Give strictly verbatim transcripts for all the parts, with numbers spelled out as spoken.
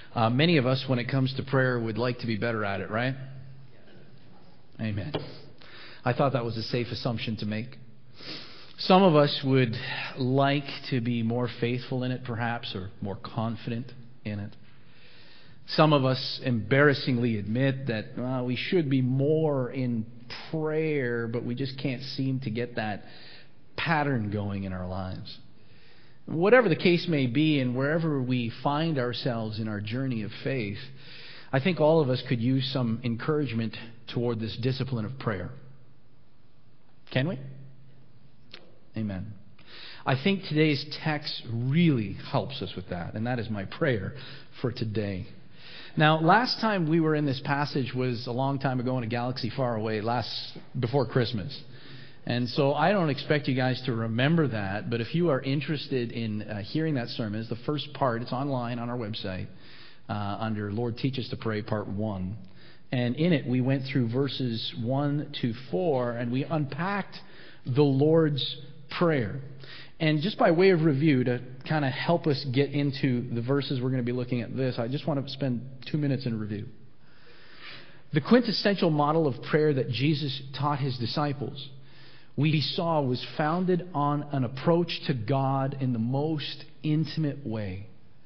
Uh, many of us, when it comes to prayer, would like to be better at it, right? Amen. I thought that was a safe assumption to make. Some of us would like to be more faithful in it, perhaps, or more confident in it. Some of us embarrassingly admit that well, we should be more in prayer, but we just can't seem to get that pattern going in our lives. Whatever the case may be, and wherever we find ourselves in our journey of faith, I think all of us could use some encouragement toward this discipline of prayer. Can we? Amen. I think today's text really helps us with that, and that is my prayer for today. Now, last time we were in this passage was a long time ago in a galaxy far away, last before Christmas. And so I don't expect you guys to remember that, but if you are interested in uh, hearing that sermon, it's the first part. It's online on our website uh, under Lord Teach Us to Pray, Part one. And in it, we went through verses one to four, and we unpacked the Lord's Prayer. And just by way of review, to kind of help us get into the verses we're going to be looking at this, I just want to spend two minutes in review. The quintessential model of prayer that Jesus taught his disciples, we saw, was founded on an approach to God in the most intimate way,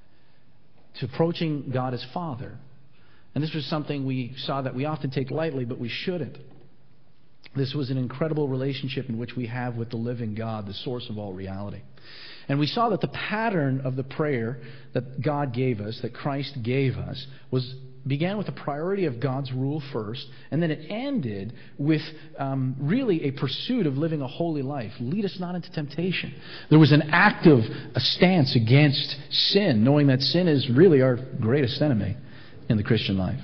to approaching God as Father. And this was something we saw that we often take lightly, but we shouldn't. This was an incredible relationship in which we have with the living God, the source of all reality. And we saw that the pattern of the prayer that God gave us, that Christ gave us, was began with the priority of God's rule first, and then it ended with um, really a pursuit of living a holy life. Lead us not into temptation. There was an active a stance against sin, knowing that sin is really our greatest enemy in the Christian life.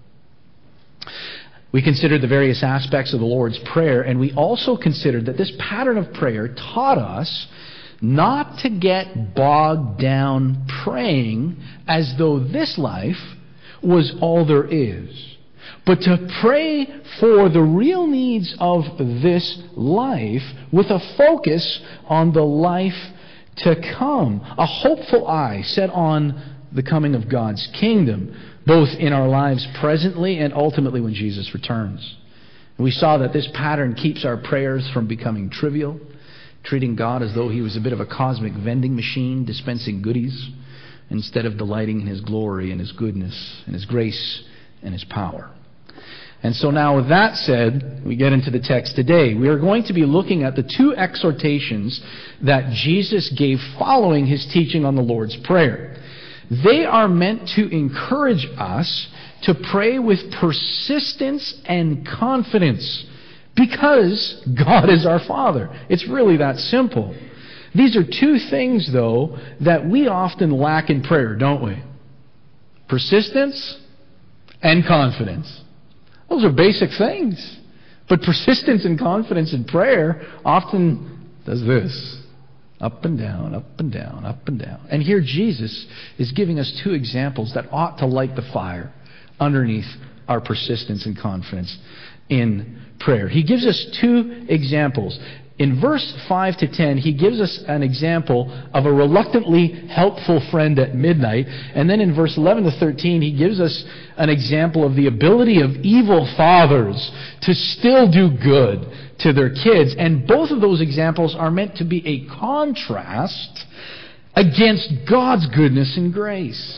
We considered the various aspects of the Lord's Prayer, and we also considered that this pattern of prayer taught us not to get bogged down praying as though this life was all there is, but to pray for the real needs of this life with a focus on the life to come, a hopeful eye set on the coming of God's kingdom, both in our lives presently and ultimately when Jesus returns. We saw that this pattern keeps our prayers from becoming trivial, treating God as though he was a bit of a cosmic vending machine dispensing goodies, instead of delighting in his glory and his goodness and his grace and his power. And so now with that said, we get into the text today. We are going to be looking at the two exhortations that Jesus gave following his teaching on the Lord's Prayer. They are meant to encourage us to pray with persistence and confidence because God is our Father. It's really that simple. These are two things, though, that we often lack in prayer, don't we? Persistence and confidence. Those are basic things. But persistence and confidence in prayer often does this. Up and down, up and down, up and down. And here Jesus is giving us two examples that ought to light the fire underneath our persistence and confidence in prayer. He gives us two examples. In verse five to ten, he gives us an example of a reluctantly helpful friend at midnight. And then in verse eleven to thirteen, he gives us an example of the ability of evil fathers to still do good to their kids. And both of those examples are meant to be a contrast against God's goodness and grace.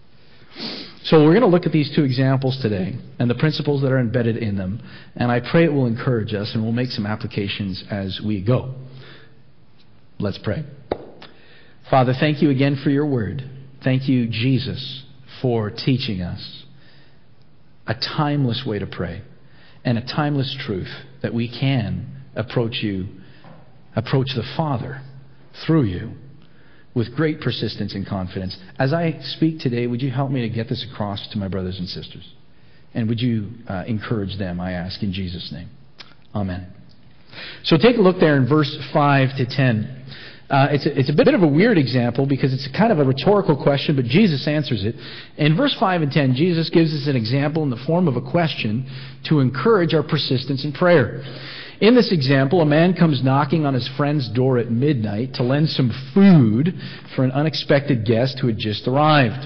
So we're going to look at these two examples today and the principles that are embedded in them. And I pray it will encourage us and we'll make some applications as we go. Let's pray. Father, thank you again for your word. Thank you, Jesus, for teaching us a timeless way to pray and a timeless truth that we can approach you, approach the Father through you, with great persistence and confidence. As I speak today, would you help me to get this across to my brothers and sisters? And would you uh, encourage them, I ask, in Jesus' name. Amen. So take a look there in verse five to ten. Uh, it's, a, it's a bit of a weird example because it's a kind of a rhetorical question, but Jesus answers it. In verse five and ten, Jesus gives us an example in the form of a question to encourage our persistence in prayer. In this example, a man comes knocking on his friend's door at midnight to lend some food for an unexpected guest who had just arrived.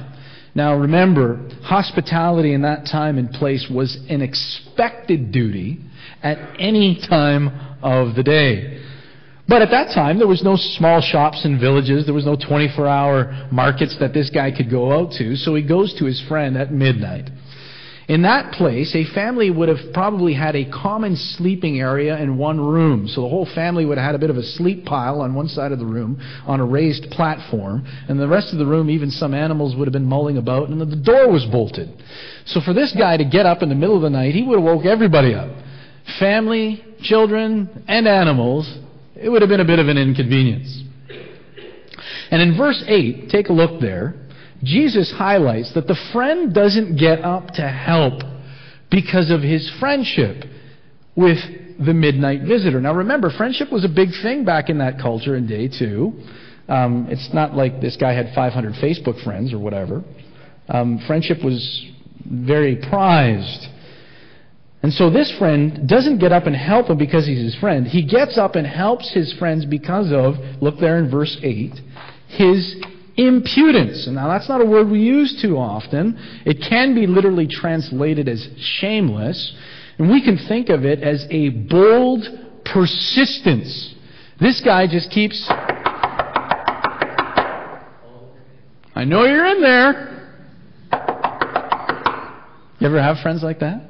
Now remember, hospitality in that time and place was an expected duty at any time of the day. But at that time, there was no small shops in villages. There was no twenty-four hour markets that this guy could go out to. So he goes to his friend at midnight. In that place, a family would have probably had a common sleeping area in one room. So the whole family would have had a bit of a sleep pile on one side of the room on a raised platform. And the rest of the room, even some animals would have been mulling about, and the door was bolted. So for this guy to get up in the middle of the night, he would have woke everybody up. Family, children, and animals. It would have been a bit of an inconvenience. And in verse eight, take a look there. Jesus highlights that the friend doesn't get up to help because of his friendship with the midnight visitor. Now remember, friendship was a big thing back in that culture and day too. Um, it's not like this guy had five hundred Facebook friends or whatever. Um, friendship was very prized. And so this friend doesn't get up and help him because he's his friend. He gets up and helps his friends because of, look there in verse eight, his impudence. And now that's not a word we use too often. It can be literally translated as shameless. And we can think of it as a bold persistence. This guy just keeps... I know you're in there. You ever have friends like that?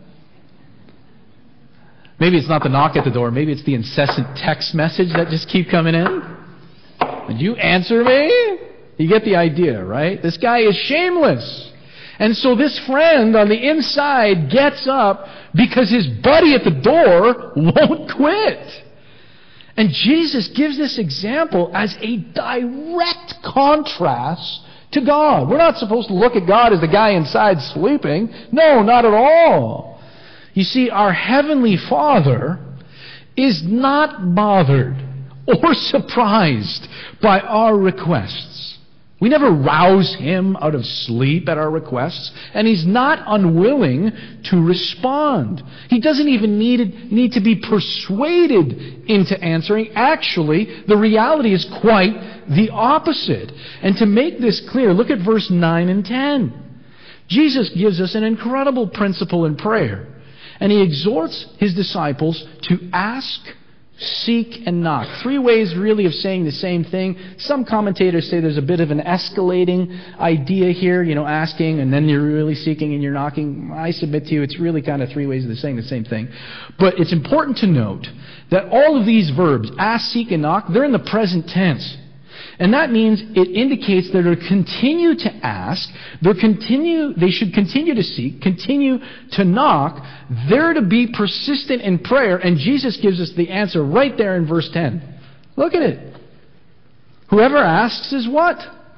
Maybe it's not the knock at the door. Maybe it's the incessant text message that just keep coming in. Did you answer me? You get the idea, right? This guy is shameless. And so this friend on the inside gets up because his buddy at the door won't quit. And Jesus gives this example as a direct contrast to God. We're not supposed to look at God as the guy inside sleeping. No, not at all. You see, our Heavenly Father is not bothered or surprised by our requests. We never rouse Him out of sleep at our requests, and He's not unwilling to respond. He doesn't even need, need to be persuaded into answering. Actually, the reality is quite the opposite. And to make this clear, look at verse nine and ten. Jesus gives us an incredible principle in prayer, and He exhorts His disciples to ask, seek, and knock. Three ways really of saying the same thing. Some commentators say there's a bit of an escalating idea here, you know, asking and then you're really seeking and you're knocking. I submit to you it's really kind of three ways of saying the same thing. But it's important to note that all of these verbs, ask, seek, and knock, they're in the present tense. And that means it indicates that they continue to ask, they continue, they should continue to seek, continue to knock. They're to be persistent in prayer, and Jesus gives us the answer right there in verse ten. Look at it. Whoever asks is what?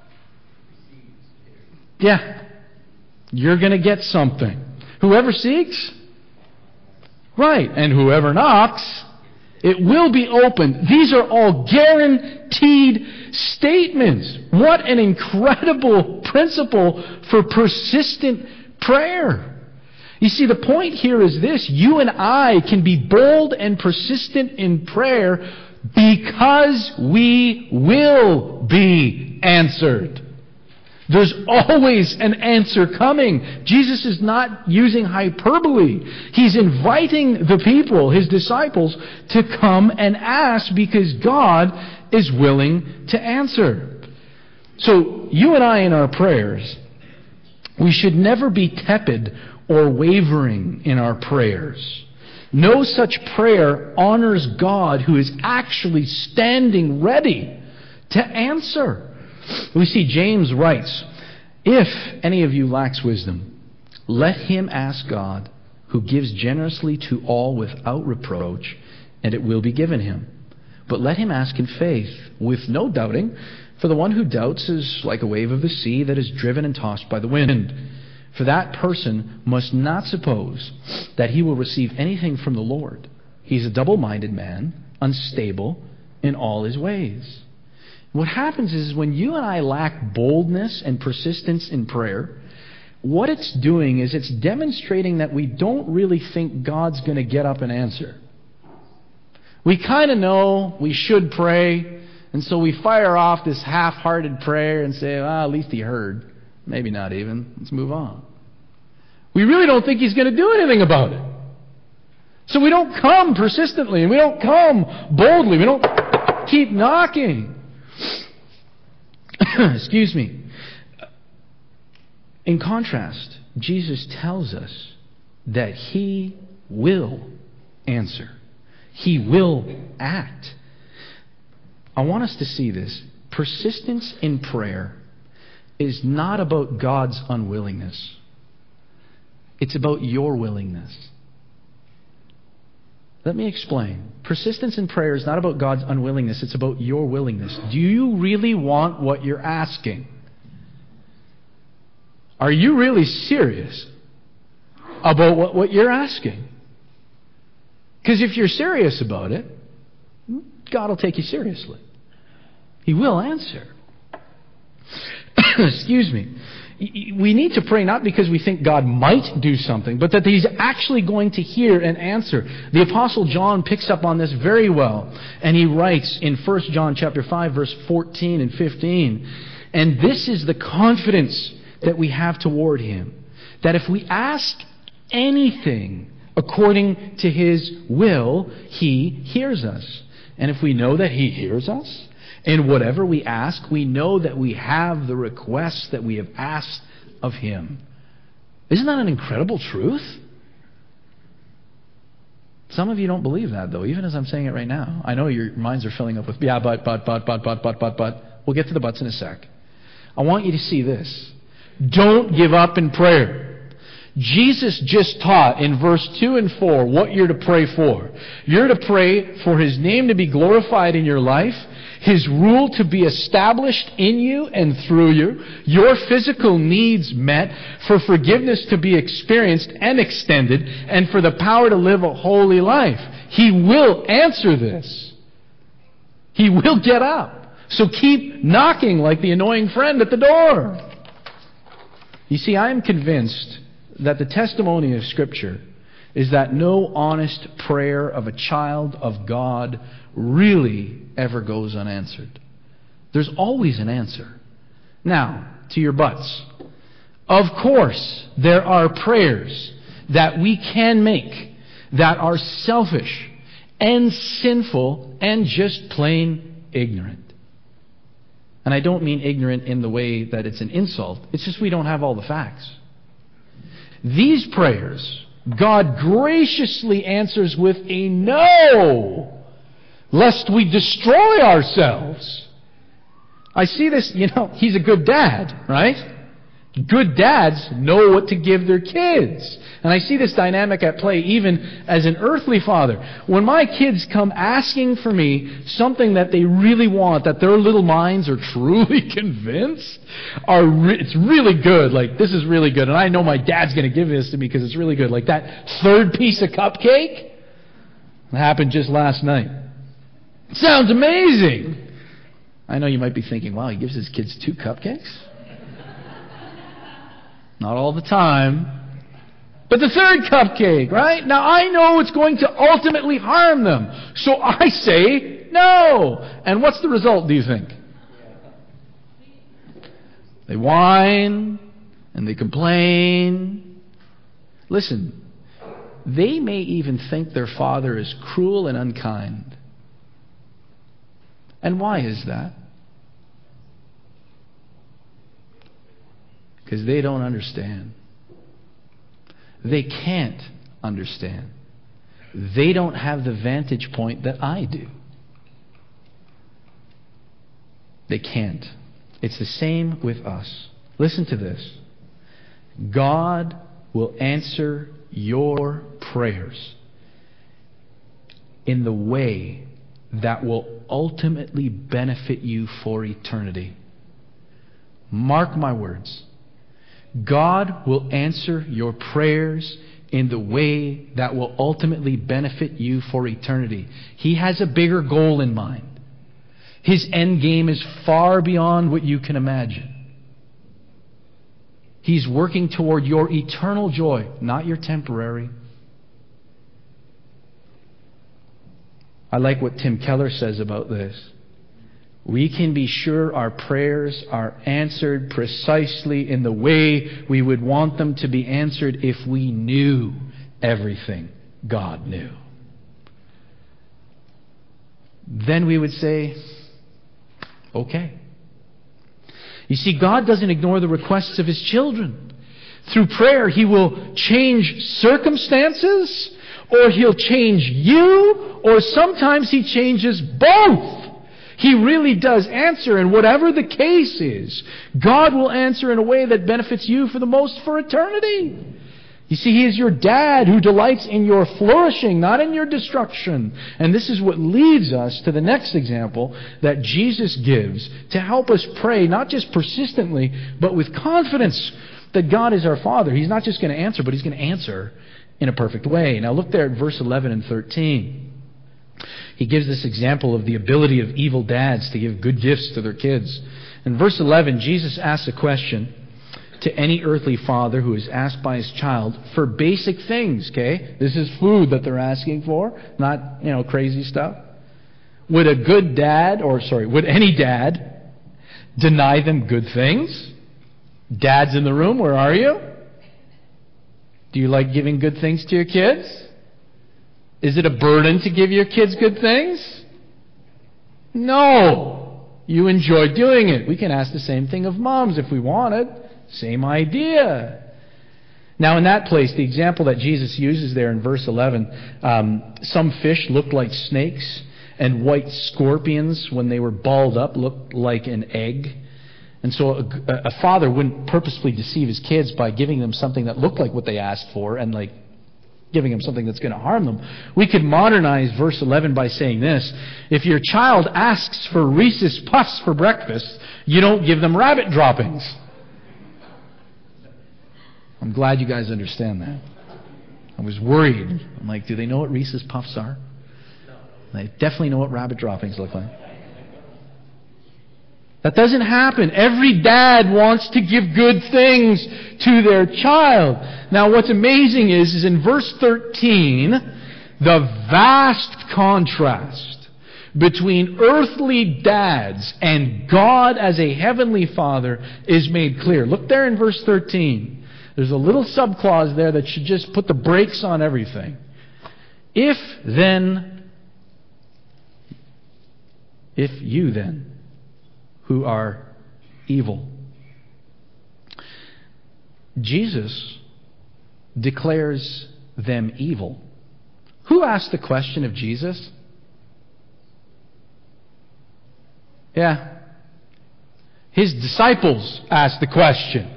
Yeah. You're going to get something. Whoever seeks? Right. And whoever knocks, it will be opened. These are all guaranteed statements. What an incredible principle for persistent prayer. You see, the point here is this. You and I can be bold and persistent in prayer because we will be answered. There's always an answer coming. Jesus is not using hyperbole. He's inviting the people, His disciples, to come and ask because God is willing to answer. So, you and I in our prayers, we should never be tepid or wavering in our prayers. No such prayer honors God who is actually standing ready to answer. We see James writes, "If any of you lacks wisdom, let him ask God, who gives generously to all without reproach, and it will be given him. But let him ask in faith, with no doubting, for the one who doubts is like a wave of the sea that is driven and tossed by the wind. For that person must not suppose that he will receive anything from the Lord. He's a double-minded man, unstable in all his ways." What happens is when you and I lack boldness and persistence in prayer, what it's doing is it's demonstrating that we don't really think God's going to get up and answer. We kind of know we should pray, and so we fire off this half-hearted prayer and say, well, at least He heard. Maybe not even. Let's move on. We really don't think He's going to do anything about it. So we don't come persistently, and we don't come boldly. We don't keep knocking. Excuse me. In contrast, Jesus tells us that He will answer. He will act. I want us to see this. Persistence in prayer is not about God's unwillingness. It's about your willingness. Let me explain. Persistence in prayer is not about God's unwillingness. It's about your willingness. Do you really want what you're asking? Are you really serious about what, what you're asking? Because if you're serious about it, God will take you seriously. He will answer. Excuse me. We need to pray not because we think God might do something, but that He's actually going to hear and answer. The Apostle John picks up on this very well, and he writes in First John chapter five, verse fourteen and fifteen, and this is the confidence that we have toward Him, that if we ask anything according to His will, He hears us. And if we know that He hears us, in whatever we ask, we know that we have the requests that we have asked of Him. Isn't that an incredible truth? Some of you don't believe that, though, even as I'm saying it right now. I know your minds are filling up with, yeah, but, but, but, but, but, but, but, but. We'll get to the buts in a sec. I want you to see this. Don't give up in prayer. Jesus just taught in verse two and four what you're to pray for. You're to pray for His name to be glorified in your life, His rule to be established in you and through you, your physical needs met, for forgiveness to be experienced and extended, and for the power to live a holy life. He will answer this. He will get up. So keep knocking like the annoying friend at the door. You see, I am convinced that the testimony of Scripture is that no honest prayer of a child of God really ever goes unanswered. There's always an answer. Now, to your buts. Of course, there are prayers that we can make that are selfish and sinful and just plain ignorant. And I don't mean ignorant in the way that it's an insult. It's just we don't have all the facts. These prayers, God graciously answers with a no, lest we destroy ourselves. I see this, you know, He's a good dad, right? Good dads know what to give their kids. And I see this dynamic at play even as an earthly father. When my kids come asking for me something that they really want, that their little minds are truly convinced, are re- it's really good. Like, this is really good. And I know my dad's going to give this to me because it's really good. Like that third piece of cupcake that happened just last night. Sounds amazing. I know you might be thinking, wow, he gives his kids two cupcakes? Not all the time. But the third cupcake, right? Now I know it's going to ultimately harm them. So I say no. And what's the result, do you think? They whine and they complain. Listen, they may even think their father is cruel and unkind. And why is that? Because they don't understand. They can't understand. They don't have the vantage point that I do. They can't. It's the same with us. Listen to this. God will answer your prayers in the way that will ultimately benefit you for eternity. Mark my words. God will answer your prayers in the way that will ultimately benefit you for eternity. He has a bigger goal in mind. His end game is far beyond what you can imagine. He's working toward your eternal joy, not your temporary. I like what Tim Keller says about this. we can be sure our prayers are answered precisely in the way we would want them to be answered if we knew everything God knew. Then we would say, okay. You see, God doesn't ignore the requests of His children. Through prayer, He will change circumstances, or He'll change you, or sometimes He changes both. He really does answer, and whatever the case is, God will answer in a way that benefits you for the most for eternity. You see, He is your dad who delights in your flourishing, not in your destruction. And this is what leads us to the next example that Jesus gives to help us pray, not just persistently, but with confidence that God is our Father. He's not just going to answer, but He's going to answer in a perfect way. Now look there at verse eleven and thirteen. He gives this example of the ability of evil dads to give good gifts to their kids. In verse eleven, Jesus asks a question to any earthly father who is asked by his child for basic things, okay? This is food that they're asking for, not, you know, crazy stuff. Would a good dad, or sorry, would any dad deny them good things? Dads in the room, where are you? Do you like giving good things to your kids? Is it a burden to give your kids good things? No. You enjoy doing it. We can ask the same thing of moms if we wanted. Same idea. Now in that place, the example that Jesus uses there in verse eleven, um, some fish looked like snakes, and white scorpions, when they were balled up, looked like an egg. And so a, a father wouldn't purposefully deceive his kids by giving them something that looked like what they asked for and like giving them something that's going to harm them. We could modernize verse eleven by saying this: if your child asks for Reese's Puffs for breakfast, you don't give them rabbit droppings. I'm glad you guys understand that. I was worried. I'm like, do they know what Reese's Puffs are? They definitely know what rabbit droppings look like. That doesn't happen. Every dad wants to give good things to their child. Now what's amazing is, is in verse thirteen, the vast contrast between earthly dads and God as a heavenly Father is made clear. Look there in verse thirteen. There's a little subclause there that should just put the brakes on everything. If then, if you then, who are evil. Jesus declares them evil. Who asked the question of Jesus? Yeah. His disciples asked the question.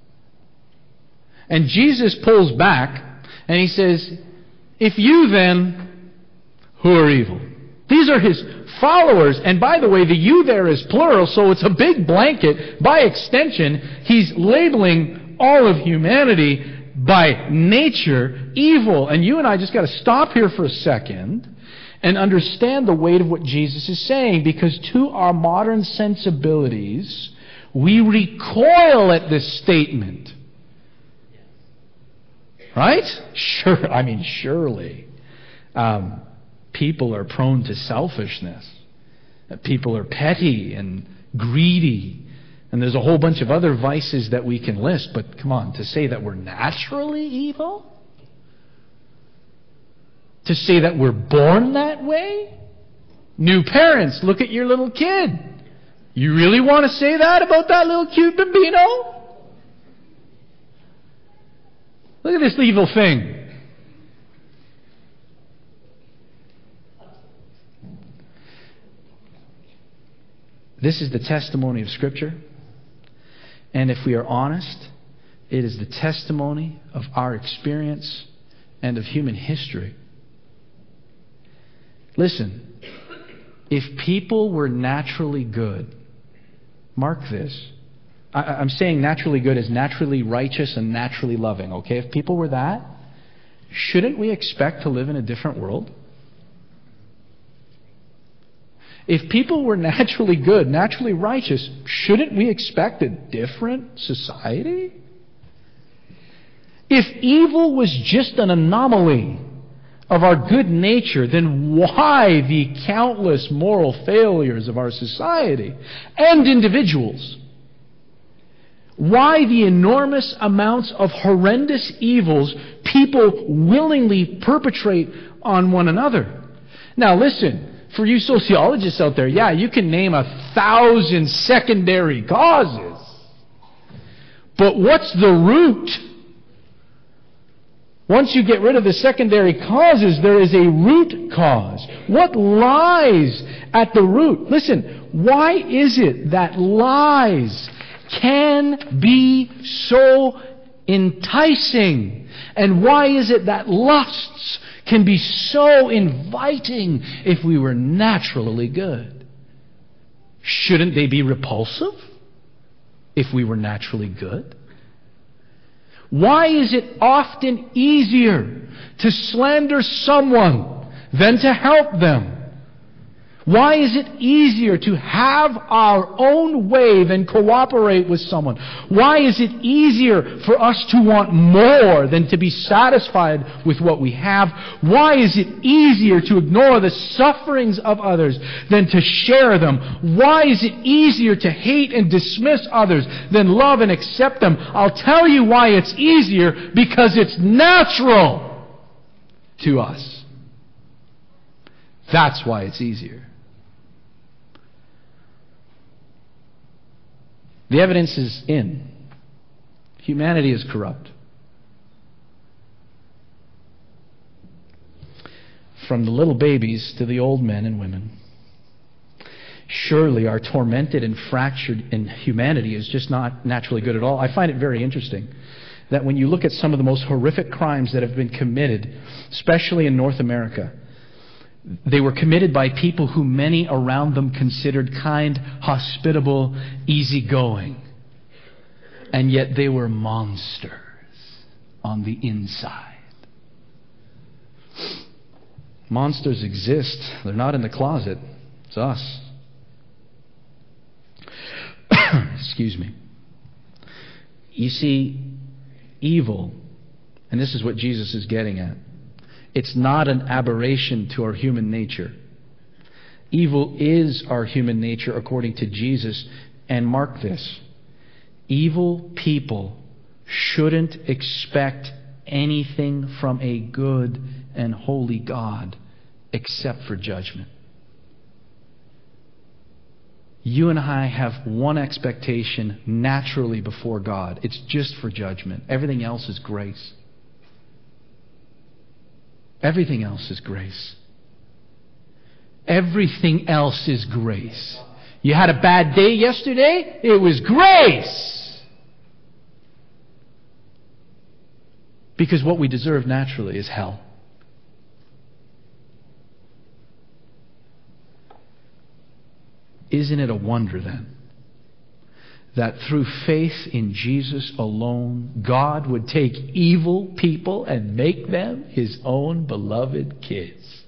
And Jesus pulls back and He says, if you then, who are evil. These are His followers. And by the way, the you there is plural, so it's a big blanket. By extension, He's labeling all of humanity by nature evil. And you and I just got to stop here for a second and understand the weight of what Jesus is saying, because to our modern sensibilities, we recoil at this statement. Right? Sure. I mean, surely. Um, people are prone to selfishness. People are petty and greedy. And there's a whole bunch of other vices that we can list. But come on, to say that we're naturally evil? To say that we're born that way? New parents, look at your little kid. You really want to say that about that little cute bambino? Look at this evil thing. This is the testimony of Scripture. And if we are honest, it is the testimony of our experience and of human history. Listen, if people were naturally good, mark this. I, I'm saying naturally good as naturally righteous and naturally loving, okay? If people were that, shouldn't we expect to live in a different world? If people were naturally good, naturally righteous, shouldn't we expect a different society? If evil was just an anomaly, of our good nature, then why the countless moral failures of our society and individuals? Why the enormous amounts of horrendous evils people willingly perpetrate on one another? Now listen, for you sociologists out there, yeah, you can name a thousand secondary causes. But what's the root? Once you get rid of the secondary causes, there is a root cause. What lies at the root? Listen, why is it that lies can be so enticing? And why is it that lusts can be so inviting if we were naturally good? Shouldn't they be repulsive if we were naturally good? Why is it often easier to slander someone than to help them? Why is it easier to have our own way than cooperate with someone? Why is it easier for us to want more than to be satisfied with what we have? Why is it easier to ignore the sufferings of others than to share them? Why is it easier to hate and dismiss others than love and accept them? I'll tell you why it's easier: because it's natural to us. That's why it's easier. The evidence is in. Humanity is corrupt. From the little babies to the old men and women. Surely our tormented and fractured in humanity is just not naturally good at all. I find it very interesting that when you look at some of the most horrific crimes that have been committed, especially in North America, they were committed by people who many around them considered kind, hospitable, easygoing. And yet they were monsters on the inside. Monsters exist. They're not in the closet. It's us. Excuse me. You see, evil, and this is what Jesus is getting at, it's not an aberration to our human nature. Evil is our human nature according to Jesus. And mark this: evil people shouldn't expect anything from a good and holy God except for judgment. You and I have one expectation naturally before God. It's just for judgment. Everything else is grace. Everything else is grace. Everything else is grace. You had a bad day yesterday? It was grace. Because what we deserve naturally is hell. Isn't it a wonder then that through faith in Jesus alone, God would take evil people and make them His own beloved kids?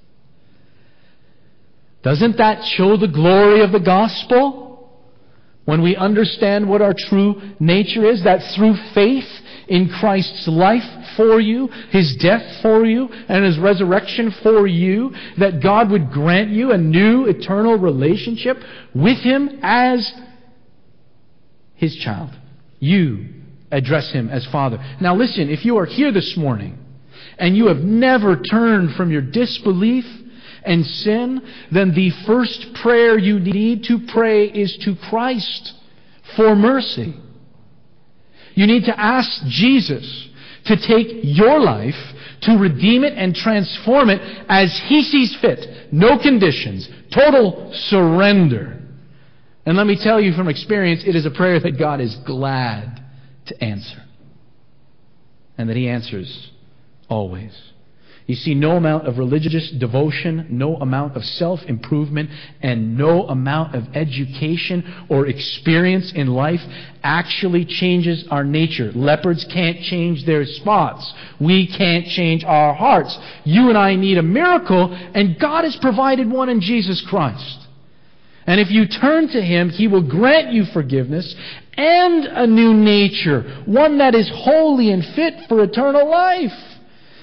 Doesn't that show the glory of the gospel? When we understand what our true nature is, that through faith in Christ's life for you, His death for you, and His resurrection for you, that God would grant you a new eternal relationship with Him as His child. You address Him as Father. Now listen, if you are here this morning and you have never turned from your disbelief and sin, then the first prayer you need to pray is to Christ for mercy. You need to ask Jesus to take your life, to redeem it and transform it as He sees fit. No conditions. Total surrender. And let me tell you from experience, it is a prayer that God is glad to answer. And that He answers always. You see, no amount of religious devotion, no amount of self-improvement, and no amount of education or experience in life actually changes our nature. Leopards can't change their spots. We can't change our hearts. You and I need a miracle, and God has provided one in Jesus Christ. And if you turn to Him, He will grant you forgiveness and a new nature, one that is holy and fit for eternal life.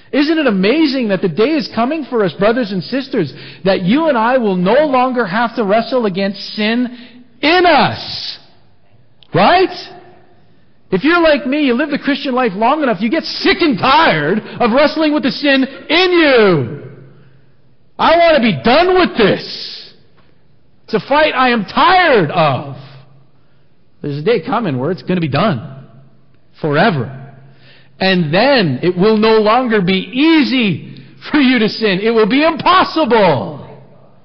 Isn't it amazing that the day is coming for us, brothers and sisters, that you and I will no longer have to wrestle against sin in us? Right? If you're like me, you live the Christian life long enough, you get sick and tired of wrestling with the sin in you. I want to be done with this. It's a fight I am tired of. There's a day coming where it's going to be done. Forever. And then it will no longer be easy for you to sin. It will be impossible.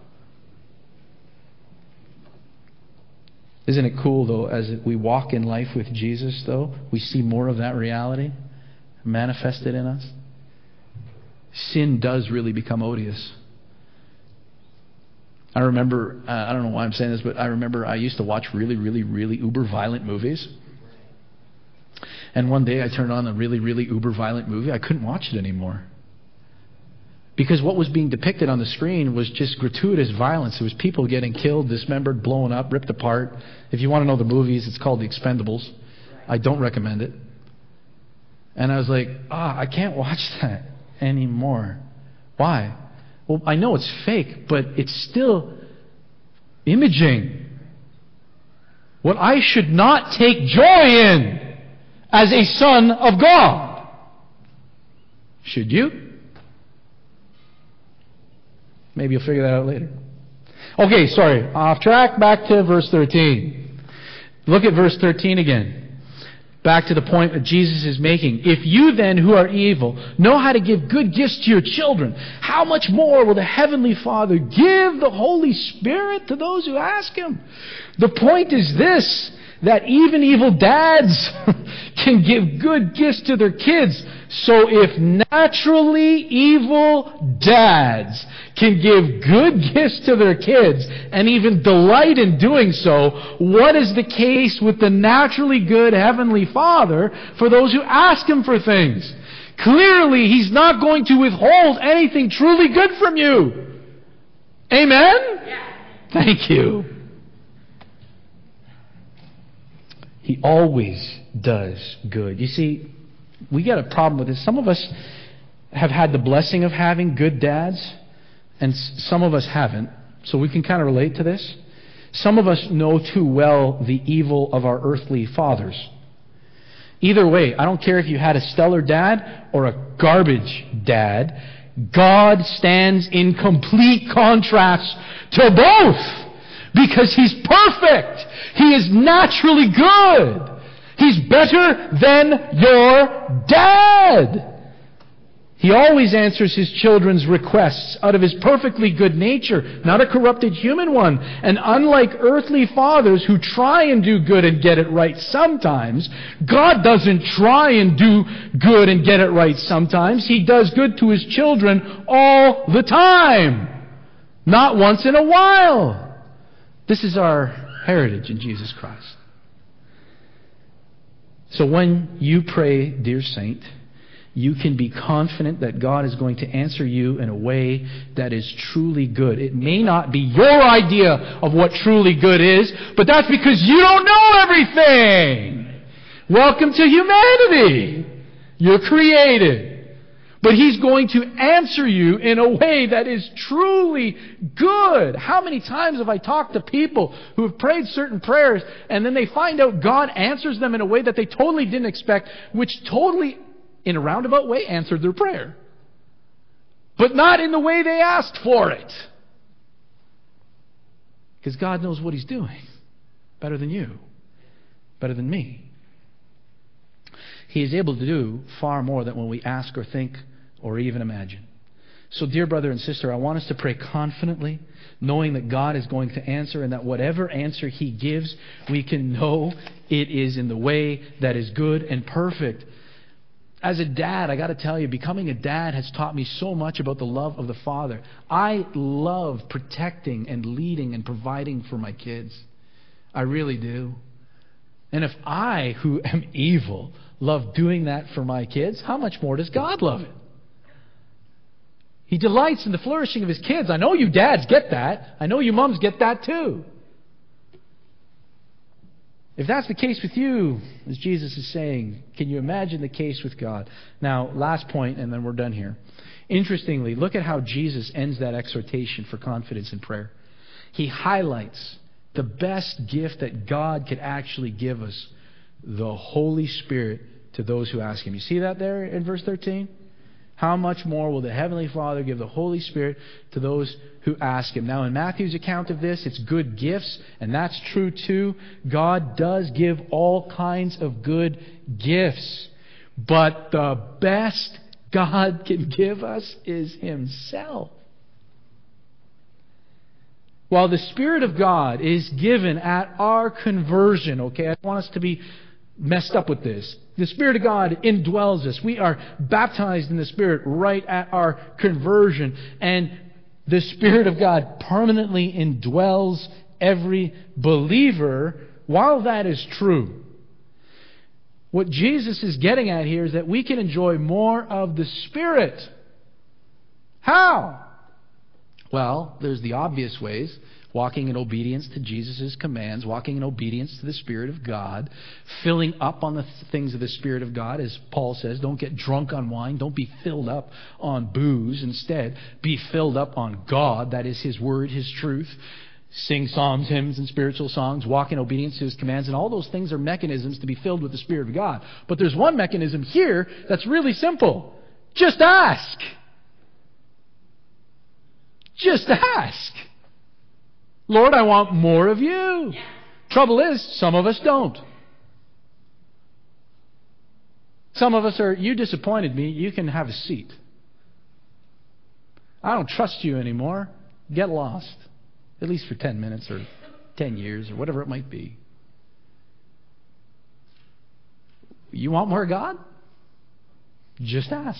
Isn't it cool, though, as we walk in life with Jesus, though, we see more of that reality manifested in us? Sin does really become odious. I remember, uh, I don't know why I'm saying this, but I remember I used to watch really, really, really uber violent movies. And one day I turned on a really, really uber violent movie. I couldn't watch it anymore. Because what was being depicted on the screen was just gratuitous violence. It was people getting killed, dismembered, blown up, ripped apart. If you want to know the movies, it's called The Expendables. I don't recommend it. And I was like, ah, I can't watch that anymore. Why? Well, I know it's fake, but it's still imaging. What I should not take joy in as a son of God. Should you? Maybe you'll figure that out later. Okay, sorry. Off track. Back to verse thirteen. Look at verse thirteen again. Back to the point that Jesus is making. If you then, who are evil, know how to give good gifts to your children, how much more will the Heavenly Father give the Holy Spirit to those who ask Him? The point is this, that even evil dads can give good gifts to their kids. So if naturally evil dads can give good gifts to their kids and even delight in doing so, what is the case with the naturally good Heavenly Father for those who ask Him for things? Clearly, He's not going to withhold anything truly good from you. Amen? Yeah. Thank you. He always does good. You see, we got a problem with this. Some of us have had the blessing of having good dads, and some of us haven't. So we can kind of relate to this. Some of us know too well the evil of our earthly fathers. Either way, I don't care if you had a stellar dad or a garbage dad. God stands in complete contrast to both. Because He's perfect. He is naturally good. He's better than your dad. He always answers His children's requests out of His perfectly good nature, not a corrupted human one. And unlike earthly fathers who try and do good and get it right sometimes, God doesn't try and do good and get it right sometimes. He does good to His children all the time. Not once in a while. This is our heritage in Jesus Christ. So when you pray, dear saint, you can be confident that God is going to answer you in a way that is truly good. It may not be your idea of what truly good is, but that's because you don't know everything. Welcome to humanity. You're created. But He's going to answer you in a way that is truly good. How many times have I talked to people who have prayed certain prayers and then they find out God answers them in a way that they totally didn't expect, which totally, in a roundabout way, answered their prayer. But not in the way they asked for it. Because God knows what He's doing. Better than you. Better than me. He is able to do far more than when we ask or think or even imagine. So, dear brother and sister, I want us to pray confidently, knowing that God is going to answer, and that whatever answer He gives, we can know it is in the way that is good and perfect. As a dad, I got to tell you, becoming a dad has taught me so much about the love of the Father. I love protecting and leading and providing for my kids. I really do. And if I, who am evil, love doing that for my kids, how much more does God love it? He delights in the flourishing of His kids. I know you dads get that. I know you moms get that too. If that's the case with you, as Jesus is saying, can you imagine the case with God? Now, last point, and then we're done here. Interestingly, look at how Jesus ends that exhortation for confidence in prayer. He highlights the best gift that God could actually give us, the Holy Spirit, to those who ask Him. You see that there in verse thirteen? How much more will the Heavenly Father give the Holy Spirit to those who ask Him? Now, in Matthew's account of this, it's good gifts, and that's true too. God does give all kinds of good gifts. But the best God can give us is Himself. While the Spirit of God is given at our conversion, okay, I want us to be messed up with this. The Spirit of God indwells us. We are baptized in the Spirit right at our conversion. And the Spirit of God permanently indwells every believer. While that is true, what Jesus is getting at here is that we can enjoy more of the Spirit. How? Well, there's the obvious ways. Walking in obedience to Jesus' commands, walking in obedience to the Spirit of God, filling up on the th- things of the Spirit of God, as Paul says. Don't get drunk on wine. Don't be filled up on booze. Instead, be filled up on God. That is His Word, His truth. Sing psalms, hymns, and spiritual songs. Walk in obedience to His commands. And all those things are mechanisms to be filled with the Spirit of God. But there's one mechanism here that's really simple. Just ask. Just ask. Lord, I want more of You. Yeah. Trouble is, some of us don't. Some of us are, you disappointed me, you can have a seat. I don't trust you anymore. Get lost. At least for ten minutes or ten years or whatever it might be. You want more of God? Just ask.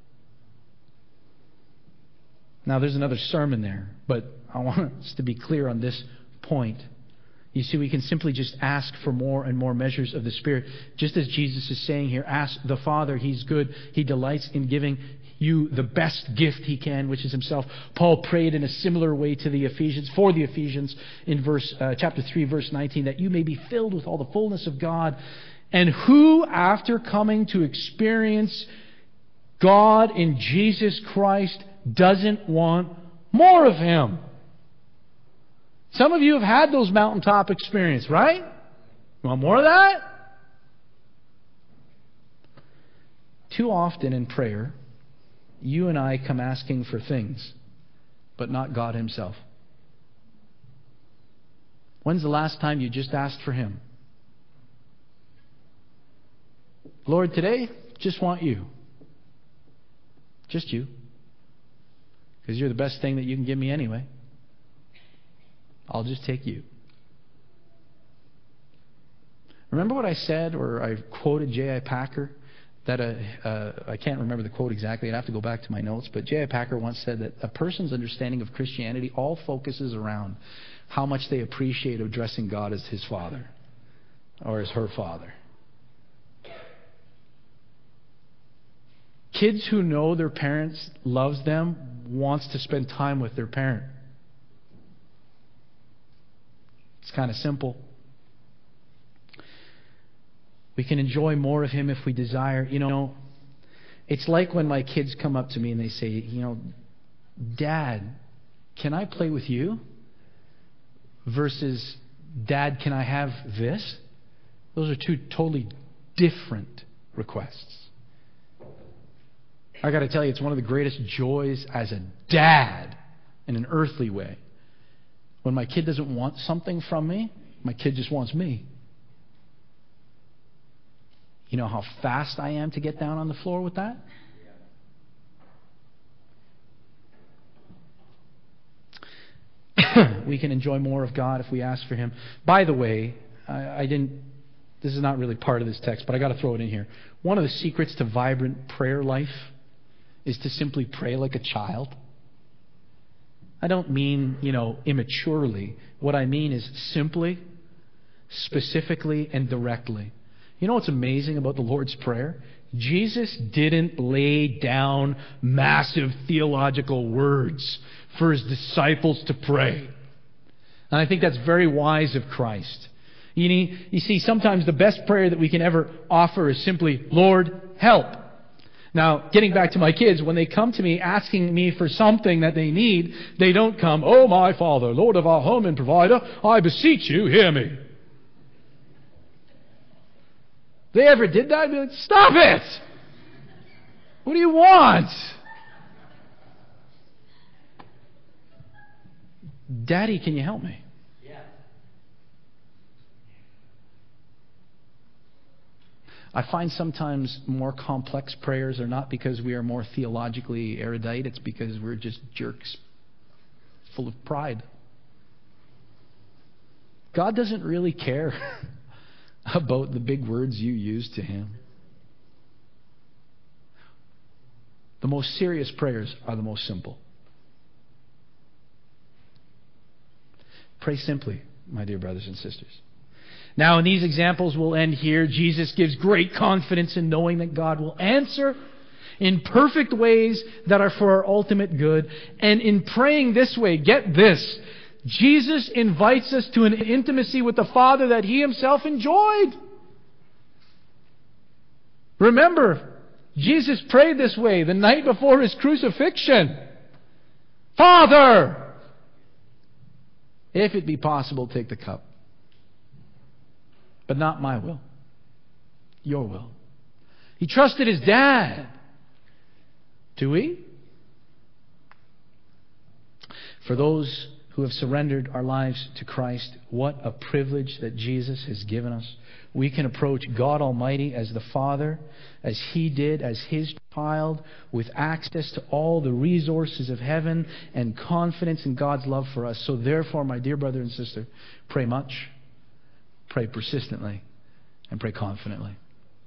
Now, there's another sermon there, but I want us to be clear on this point. You see, we can simply just ask for more and more measures of the Spirit. Just as Jesus is saying here, ask the Father. He's good. He delights in giving you the best gift He can, which is Himself. Paul prayed in a similar way to the Ephesians, for the Ephesians, in verse uh, chapter three, verse nineteen, that you may be filled with all the fullness of God. And who, after coming to experience God in Jesus Christ, doesn't want more of Him? Some of you have had those mountaintop experiences, right? You want more of that? Too often in prayer, you and I come asking for things, but not God Himself. When's the last time you just asked for Him? Lord, today, just want You. Just You. Because You're the best thing that You can give me anyway. I'll just take You. Remember what I said, or I quoted J I Packer? That a, uh, I can't remember the quote exactly. I'd have to go back to my notes. But J I Packer once said that a person's understanding of Christianity all focuses around how much they appreciate addressing God as his Father or as her Father. Kids who know their parents loves them wants to spend time with their parent. It's kind of simple. We can enjoy more of Him if we desire. You know, it's like when my kids come up to me and they say, you know, Dad, can I play with you? Versus, Dad, can I have this? Those are two totally different requests. I got to tell you, it's one of the greatest joys as a dad in an earthly way. When my kid doesn't want something from me, my kid just wants me. You know how fast I am to get down on the floor with that? We can enjoy more of God if we ask for Him. By the way, I, I didn't, this is not really part of this text, but I got to throw it in here. One of the secrets to vibrant prayer life is to simply pray like a child. I don't mean, you know, immaturely. What I mean is simply, specifically, and directly. You know what's amazing about the Lord's Prayer? Jesus didn't lay down massive theological words for His disciples to pray. And I think that's very wise of Christ. You need, you see, sometimes the best prayer that we can ever offer is simply, Lord, help. Now, getting back to my kids, when they come to me asking me for something that they need, they don't come, oh my Father, Lord of our home and provider, I beseech you, hear me. If they ever did that, I'd be like, stop it! What do you want? Daddy, can you help me? I find sometimes more complex prayers are not because we are more theologically erudite. It's because we're just jerks full of pride. God doesn't really care about the big words you use to Him. The most serious prayers are the most simple. Pray simply, my dear brothers and sisters. Now, in these examples, we'll end here. Jesus gives great confidence in knowing that God will answer in perfect ways that are for our ultimate good. And in praying this way, get this, Jesus invites us to an intimacy with the Father that He Himself enjoyed. Remember, Jesus prayed this way the night before His crucifixion. Father, if it be possible, take the cup. But not my will. Your will. He trusted His dad. Do we? For those who have surrendered our lives to Christ, what a privilege that Jesus has given us. We can approach God Almighty as the Father, as He did, as His child, with access to all the resources of heaven and confidence in God's love for us. So therefore, my dear brother and sister, pray much. Pray persistently and pray confidently.